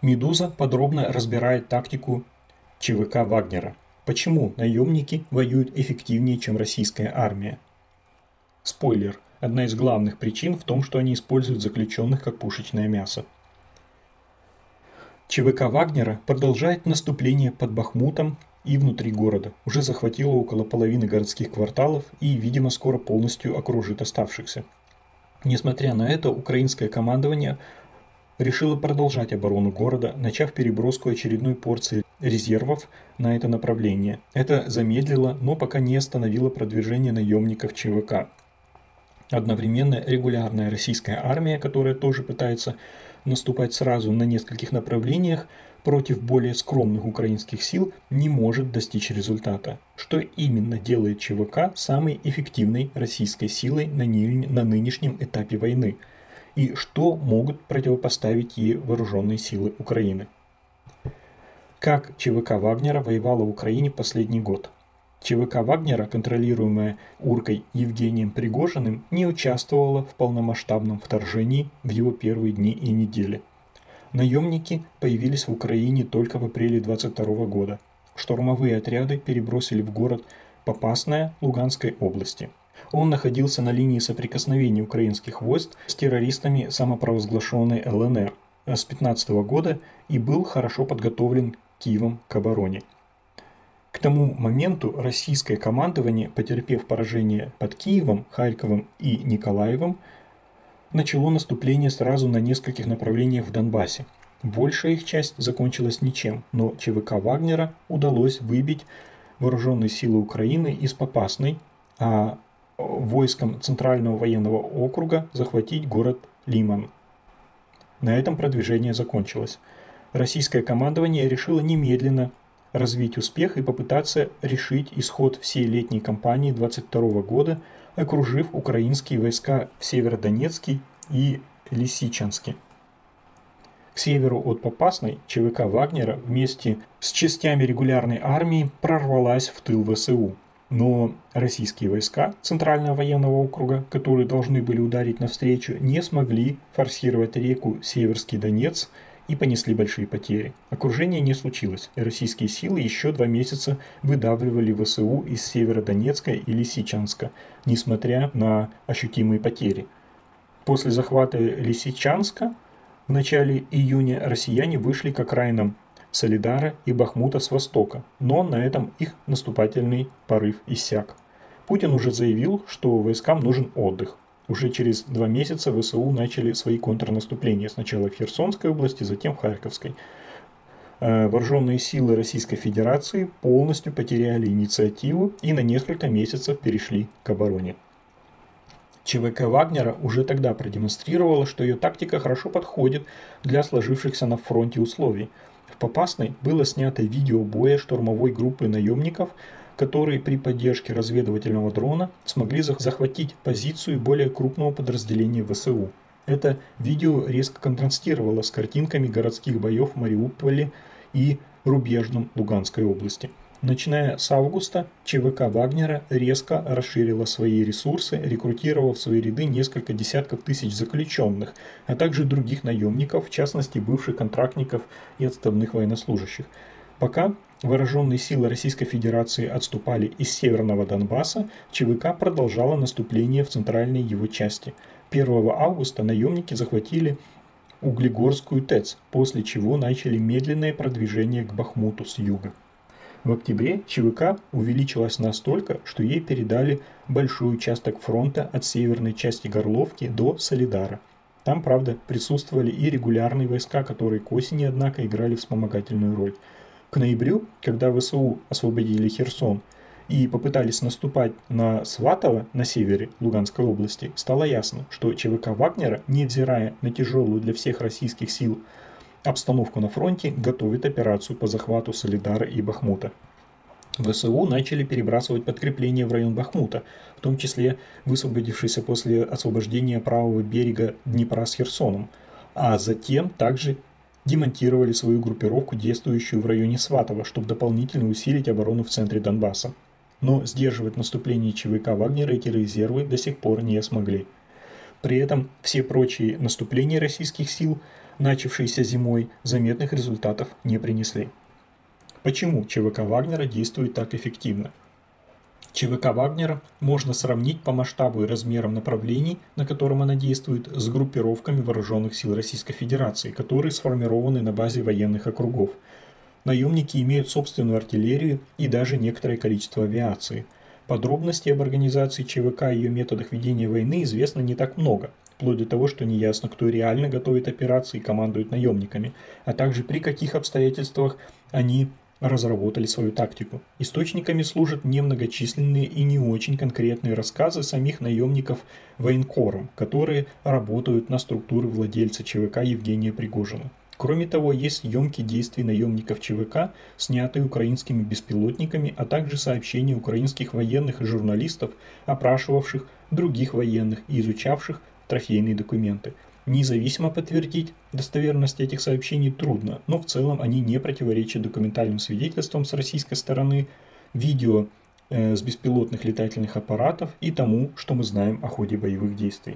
Медуза подробно разбирает тактику ЧВК Вагнера. Почему наемники воюют эффективнее, чем российская армия? Спойлер. Одна из главных причин в том, что они используют заключенных как пушечное мясо. ЧВК Вагнера продолжает наступление под Бахмутом и внутри города. Уже захватила около половины городских кварталов и, видимо, скоро полностью окружит оставшихся. Несмотря на это, украинское командование решило продолжать оборону города, начав переброску очередной порции резервов на это направление. Это замедлило, но пока не остановило продвижение наемников ЧВК. Одновременно регулярная российская армия, которая тоже пытается наступать сразу на нескольких направлениях против более скромных украинских сил, не может достичь результата. Что именно делает ЧВК самой эффективной российской силой на нынешнем этапе войны? И что могут противопоставить ей вооруженные силы Украины? Как ЧВК Вагнера воевала в Украине последний год? ЧВК Вагнера, контролируемая Уркой Евгением Пригожиным, не участвовала в полномасштабном вторжении в его первые дни и недели. Наемники появились в Украине только в апреле 22 года. Штурмовые отряды перебросили в город Попасная Луганской области. Он находился на линии соприкосновения украинских войск с террористами самопровозглашенной ЛНР с 15 года и был хорошо подготовлен Киевом к обороне. К тому моменту российское командование, потерпев поражение под Киевом, Харьковом и Николаевым, начало наступление сразу на нескольких направлениях в Донбассе. Большая их часть закончилась ничем, но ЧВК Вагнера удалось выбить вооруженные силы Украины из Попасной, а войскам Центрального военного округа захватить город Лиман. На этом продвижение закончилось. Российское командование решило немедленно развить успех и попытаться решить исход всей летней кампании 22 года, окружив украинские войска в Северодонецке и Лисичанске. К северу от Попасной ЧВК Вагнера вместе с частями регулярной армии прорвалась в тыл ВСУ. Но российские войска Центрального военного округа, которые должны были ударить навстречу, не смогли форсировать реку Северский Донец и понесли большие потери. Окружение не случилось, и российские силы еще 2 месяца выдавливали ВСУ из Северодонецка и Лисичанска, несмотря на ощутимые потери. После захвата Лисичанска в начале июня россияне вышли к окраинам Солидара и Бахмута с востока, но на этом их наступательный порыв иссяк. Путин уже заявил, что войскам нужен отдых. Уже через 2 месяца ВСУ начали свои контрнаступления, сначала в Херсонской области, затем в Харьковской. Вооруженные силы Российской Федерации полностью потеряли инициативу и на несколько месяцев перешли к обороне. ЧВК Вагнера уже тогда продемонстрировала, что ее тактика хорошо подходит для сложившихся на фронте условий. В Попасной было снято видео боя штурмовой группы наемников, которые при поддержке разведывательного дрона смогли захватить позицию более крупного подразделения ВСУ. Это видео резко контрастировало с картинками городских боев в Мариуполе и Рубежном Луганской области. Начиная с августа, ЧВК Вагнера резко расширила свои ресурсы, рекрутировав в свои ряды несколько десятков тысяч заключенных, а также других наемников, в частности бывших контрактников и отставных военнослужащих. Пока вооруженные силы Российской Федерации отступали из Северного Донбасса, ЧВК продолжала наступление в центральной его части. 1 августа наемники захватили Углегорскую ТЭЦ, после чего начали медленное продвижение к Бахмуту с юга. В октябре ЧВК увеличилась настолько, что ей передали большой участок фронта от северной части Горловки до Солидара. Там, правда, присутствовали и регулярные войска, которые к осени, однако, играли вспомогательную роль. К ноябрю, когда ВСУ освободили Херсон и попытались наступать на Сватово на севере Луганской области, стало ясно, что ЧВК Вагнера, невзирая на тяжелую для всех российских сил обстановку на фронте, готовит операцию по захвату Солидара и Бахмута. ВСУ начали перебрасывать подкрепления в район Бахмута, в том числе высвободившиеся после освобождения правого берега Днепра с Херсоном, а затем также демонтировали свою группировку, действующую в районе Сватова, чтобы дополнительно усилить оборону в центре Донбасса. Но сдерживать наступление ЧВК Вагнера эти резервы до сих пор не смогли. При этом все прочие наступления российских сил начавшиеся зимой, заметных результатов не принесли. Почему ЧВК Вагнера действует так эффективно? ЧВК Вагнера можно сравнить по масштабу и размерам направлений, на котором она действует, с группировками вооруженных сил Российской Федерации, которые сформированы на базе военных округов. Наемники имеют собственную артиллерию и даже некоторое количество авиации. Подробностей об организации ЧВК и ее методах ведения войны известно не так много, вплоть до того, что неясно, кто реально готовит операции и командует наемниками, а также при каких обстоятельствах они разработали свою тактику. Источниками служат немногочисленные и не очень конкретные рассказы самих наемников военкором, которые работают на структуры владельца ЧВК Евгения Пригожина. Кроме того, есть съемки действий наемников ЧВК, снятые украинскими беспилотниками, а также сообщения украинских военных и журналистов, опрашивавших других военных и изучавших трофейные документы. Независимо подтвердить достоверность этих сообщений трудно, но в целом они не противоречат документальным свидетельствам с российской стороны, видео с беспилотных летательных аппаратов и тому, что мы знаем о ходе боевых действий.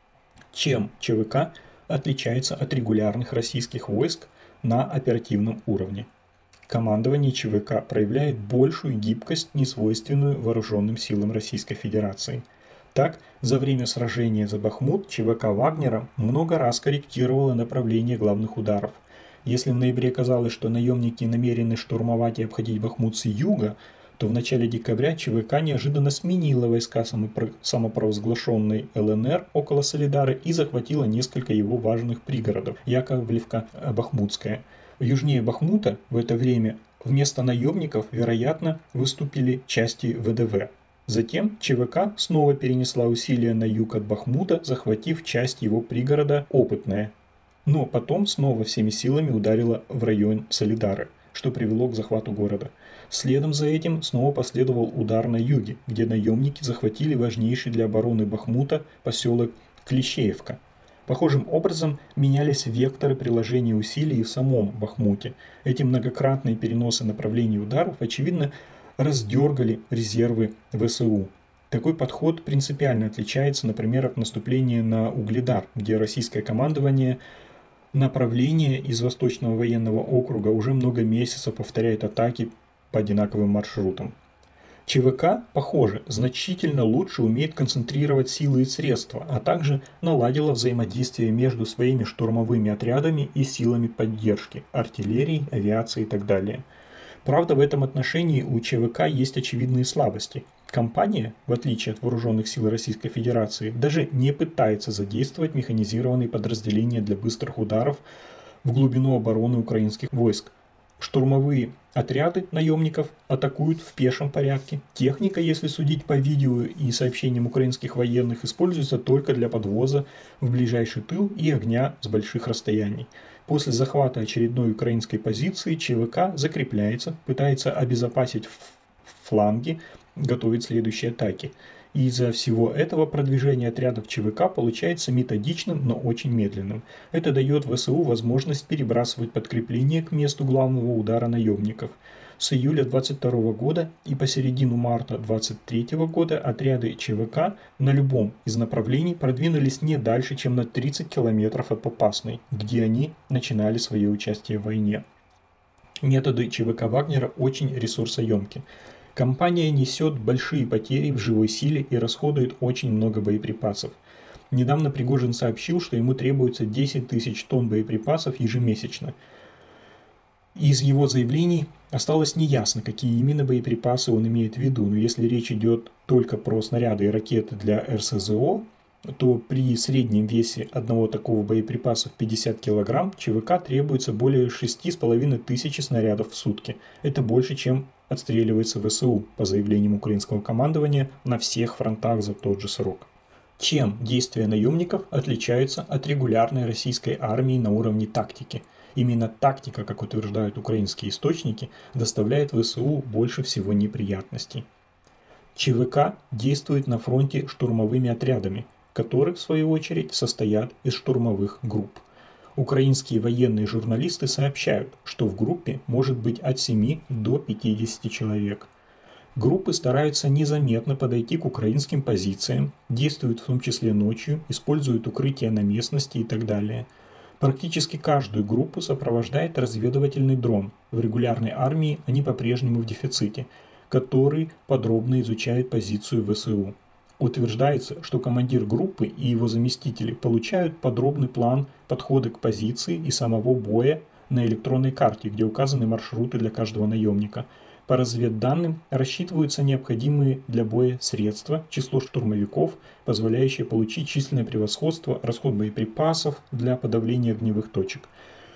Чем ЧВК отличается от регулярных российских войск на оперативном уровне? Командование ЧВК проявляет большую гибкость, несвойственную вооруженным силам Российской Федерации. Так, за время сражения за Бахмут ЧВК Вагнера много раз корректировало направление главных ударов. Если в ноябре казалось, что наемники намерены штурмовать и обходить Бахмут с юга, то в начале декабря чВК неожиданно сменила войска самопровозглашенной ЛНР около Солидара и захватила несколько его важных пригородов, Яковлевка, Бахмутская. Южнее Бахмута в это время вместо наемников, вероятно, выступили части ВДВ. Затем ЧВК снова перенесла усилия на юг от Бахмута, захватив часть его пригорода Опытное. Но потом снова всеми силами ударила в район Солидара, что привело к захвату города. Следом за этим снова последовал удар на юге, где наемники захватили важнейший для обороны Бахмута поселок Клещеевка. Похожим образом менялись векторы приложения усилий и в самом Бахмуте. Эти многократные переносы направлений ударов, очевидно, раздергали резервы ВСУ. Такой подход принципиально отличается, например, от наступления на Угледар, где российское командование направление из Восточного военного округа уже много месяцев повторяет атаки по одинаковым маршрутам. ЧВК, похоже, значительно лучше умеет концентрировать силы и средства, а также наладила взаимодействие между своими штурмовыми отрядами и силами поддержки, артиллерией, авиацией и так далее. Правда, в этом отношении у ЧВК есть очевидные слабости. Компания, в отличие от вооруженных сил Российской Федерации, даже не пытается задействовать механизированные подразделения для быстрых ударов в глубину обороны украинских войск. Штурмовые отряды наемников атакуют в пешем порядке. Техника, если судить по видео и сообщениям украинских военных, используется только для подвоза в ближайший тыл и огня с больших расстояний. После захвата очередной украинской позиции ЧВК закрепляется, пытается обезопасить фланги, готовит следующие атаки. И из-за всего этого продвижение отрядов ЧВК получается методичным, но очень медленным. Это дает ВСУ возможность перебрасывать подкрепление к месту главного удара наемников. С июля 22 года и по середину марта 23 года отряды ЧВК на любом из направлений продвинулись не дальше, чем на 30 километров от Попасной, где они начинали свое участие в войне. Методы ЧВК Вагнера очень ресурсоемки. Компания несет большие потери в живой силе и расходует очень много боеприпасов. Недавно Пригожин сообщил, что ему требуется 10 тысяч тонн боеприпасов ежемесячно. Из его заявлений осталось неясно, какие именно боеприпасы он имеет в виду, но если речь идет только про снаряды и ракеты для РСЗО, то при среднем весе одного такого боеприпаса в 50 кг ЧВК требуется более 6500 снарядов в сутки. Это больше, чем отстреливается ВСУ, по заявлениям украинского командования, на всех фронтах за тот же срок. Чем действия наемников отличаются от регулярной российской армии на уровне тактики? Именно тактика, как утверждают украинские источники, доставляет ВСУ больше всего неприятностей. ЧВК действует на фронте штурмовыми отрядами, которые, в свою очередь, состоят из штурмовых групп. Украинские военные журналисты сообщают, что в группе может быть от 7 до 50 человек. Группы стараются незаметно подойти к украинским позициям, действуют в том числе ночью, используют укрытия на местности и так далее. Практически каждую группу сопровождает разведывательный дрон. В регулярной армии они по-прежнему в дефиците, который подробно изучает позицию ВСУ. Утверждается, что командир группы и его заместители получают подробный план подхода к позиции и самого боя на электронной карте, где указаны маршруты для каждого наемника. По разведданным рассчитываются необходимые для боя средства, число штурмовиков, позволяющее получить численное превосходство, расход боеприпасов для подавления огневых точек.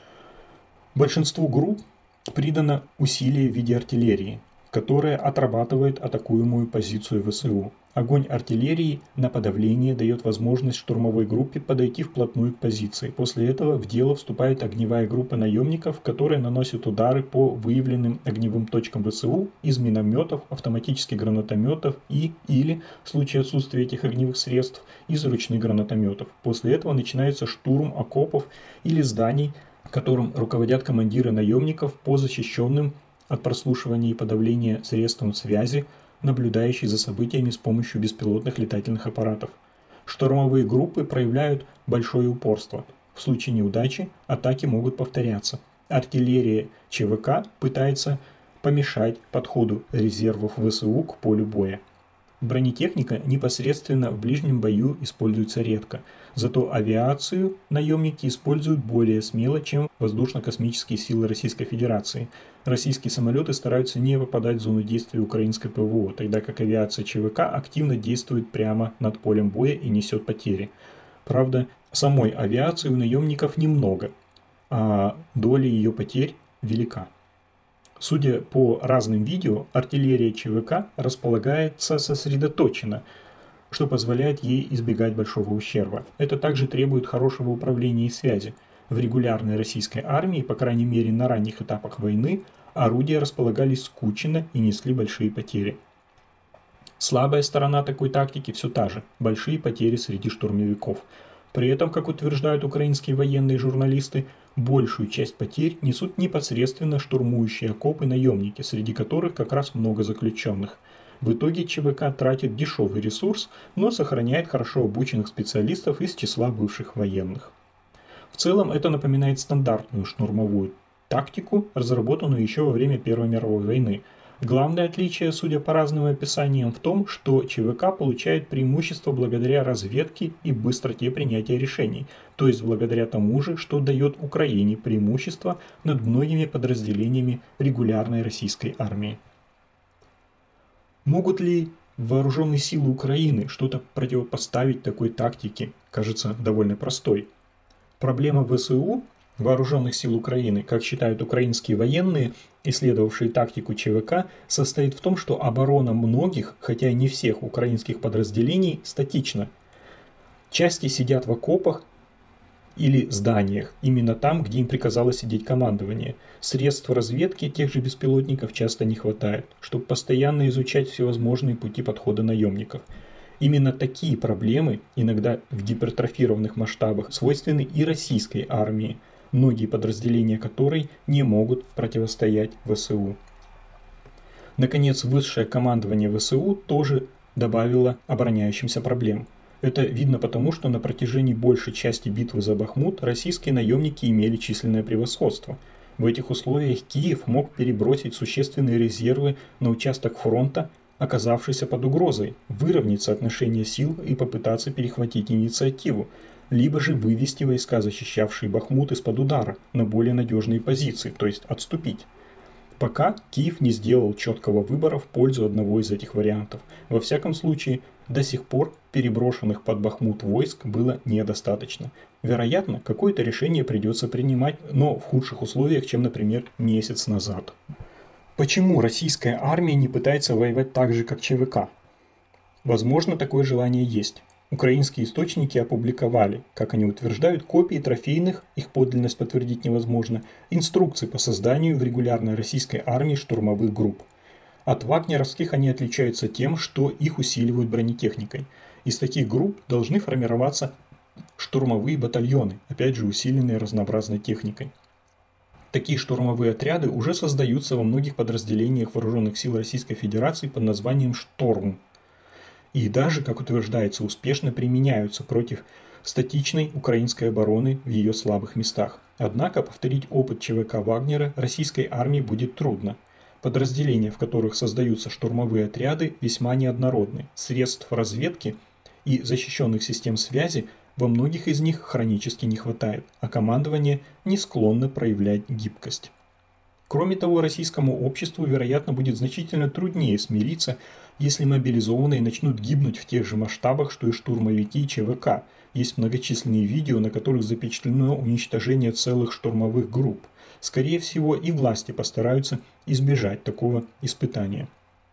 Большинству групп придано усилие в виде артиллерии, которая отрабатывает атакуемую позицию ВСУ. Огонь артиллерии на подавление дает возможность штурмовой группе подойти вплотную к позиции. После этого в дело вступает огневая группа наемников, которая наносит удары по выявленным огневым точкам ВСУ из минометов, автоматических гранатометов или, в случае отсутствия этих огневых средств, из ручных гранатометов. После этого начинается штурм окопов или зданий, которым руководят командиры наемников по защищенным от прослушивания и подавления средствам связи, наблюдающие за событиями с помощью беспилотных летательных аппаратов. Штурмовые группы проявляют большое упорство. В случае неудачи атаки могут повторяться. Артиллерия ЧВК пытается помешать подходу резервов ВСУ к полю боя. Бронетехника непосредственно в ближнем бою используется редко, зато авиацию наемники используют более смело, чем воздушно-космические силы Российской Федерации. Российские самолеты стараются не попадать в зону действия украинской ПВО, тогда как авиация ЧВК активно действует прямо над полем боя и несет потери. Правда, самой авиации у наемников немного, а доля ее потерь велика. Судя по разным видео, артиллерия ЧВК располагается сосредоточенно, что позволяет ей избегать большого ущерба. Это также требует хорошего управления и связи. В регулярной российской армии, по крайней мере на ранних этапах войны, орудия располагались скученно и несли большие потери. Слабая сторона такой тактики все та же – большие потери среди штурмовиков. При этом, как утверждают украинские военные журналисты, большую часть потерь несут непосредственно штурмующие окопы наемники, среди которых как раз много заключенных. В итоге ЧВК тратит дешевый ресурс, но сохраняет хорошо обученных специалистов из числа бывших военных. В целом это напоминает стандартную штурмовую тактику, разработанную еще во время Первой мировой войны. Главное отличие, судя по разным описаниям, в том, что ЧВК получает преимущество благодаря разведке и быстроте принятия решений, то есть благодаря тому же, что дает Украине преимущество над многими подразделениями регулярной российской армии. Могут ли вооруженные силы Украины что-то противопоставить такой тактике, кажется довольно простой. Проблема ВСУ, вооруженных сил Украины, как считают украинские военные, исследовавшие тактику ЧВК, состоит в том, что оборона многих, хотя и не всех украинских подразделений, статична. Части сидят в окопах или зданиях, именно там, где им приказало сидеть командование. Средств разведки тех же беспилотников часто не хватает, чтобы постоянно изучать всевозможные пути подхода наемников. Именно такие проблемы, иногда в гипертрофированных масштабах, свойственны и российской армии, многие подразделения которой не могут противостоять ВСУ. Наконец, высшее командование ВСУ тоже добавило обороняющимся проблем. Это видно потому, что на протяжении большей части битвы за Бахмут российские наемники имели численное превосходство. В этих условиях Киев мог перебросить существенные резервы на участок фронта, оказавшийся под угрозой, выровнять соотношение сил и попытаться перехватить инициативу, либо же вывести войска, защищавшие Бахмут, из-под удара на более надежные позиции, то есть отступить. Пока Киев не сделал четкого выбора в пользу одного из этих вариантов. Во всяком случае, до сих пор переброшенных под Бахмут войск было недостаточно. Вероятно, какое-то решение придется принимать, но в худших условиях, чем, например, месяц назад. Почему российская армия не пытается воевать так же, как ЧВК? Возможно, такое желание есть. Украинские источники опубликовали, как они утверждают, копии трофейных, их подлинность подтвердить невозможно, инструкций по созданию в регулярной российской армии штурмовых групп. От вагнеровских они отличаются тем, что их усиливают бронетехникой. Из таких групп должны формироваться штурмовые батальоны, опять же усиленные разнообразной техникой. Такие штурмовые отряды уже создаются во многих подразделениях вооруженных сил Российской Федерации под названием «Шторм». И даже, как утверждается, успешно применяются против статичной украинской обороны в ее слабых местах. Однако повторить опыт ЧВК Вагнера российской армии будет трудно. Подразделения, в которых создаются штурмовые отряды, весьма неоднородны. Средств разведки и защищенных систем связи во многих из них хронически не хватает, а командование не склонно проявлять гибкость. Кроме того, российскому обществу, вероятно, будет значительно труднее смириться, если мобилизованные начнут гибнуть в тех же масштабах, что и штурмовики ЧВК. Есть многочисленные видео, на которых запечатлено уничтожение целых штурмовых групп. Скорее всего, и власти постараются избежать такого испытания.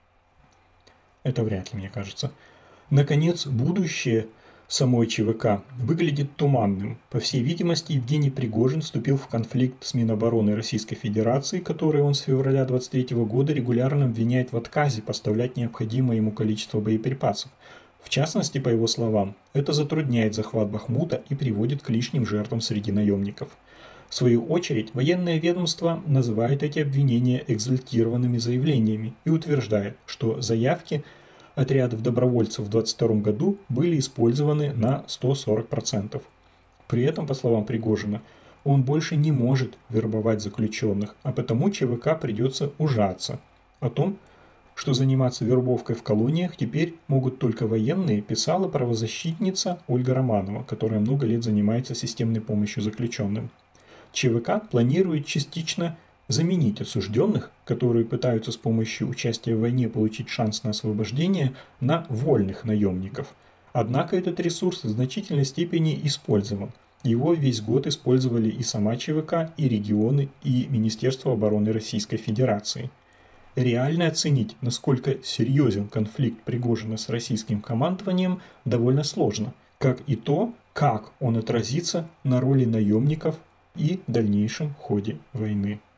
Это вряд ли, мне кажется. Наконец, будущее самой ЧВК выглядит туманным. По всей видимости, Евгений Пригожин вступил в конфликт с Минобороны Российской Федерации, который он с февраля 2023 года регулярно обвиняет в отказе поставлять необходимое ему количество боеприпасов. В частности, по его словам, это затрудняет захват Бахмута и приводит к лишним жертвам среди наемников. В свою очередь, военное ведомство называет эти обвинения экзальтированными заявлениями и утверждает, что заявки отрядов добровольцев в 2022 году были использованы на 140%. При этом, по словам Пригожина, он больше не может вербовать заключенных, а потому ЧВК придется ужаться. О том, что заниматься вербовкой в колониях теперь могут только военные, писала правозащитница Ольга Романова, которая много лет занимается системной помощью заключенным. ЧВК планирует частично заменить осужденных, которые пытаются с помощью участия в войне получить шанс на освобождение, на вольных наемников. Однако этот ресурс в значительной степени использован. Его весь год использовали и сама ЧВК, и регионы, и Министерство обороны Российской Федерации. Реально оценить, насколько серьезен конфликт Пригожина с российским командованием, довольно сложно, как и то, как он отразится на роли наемников и дальнейшем ходе войны.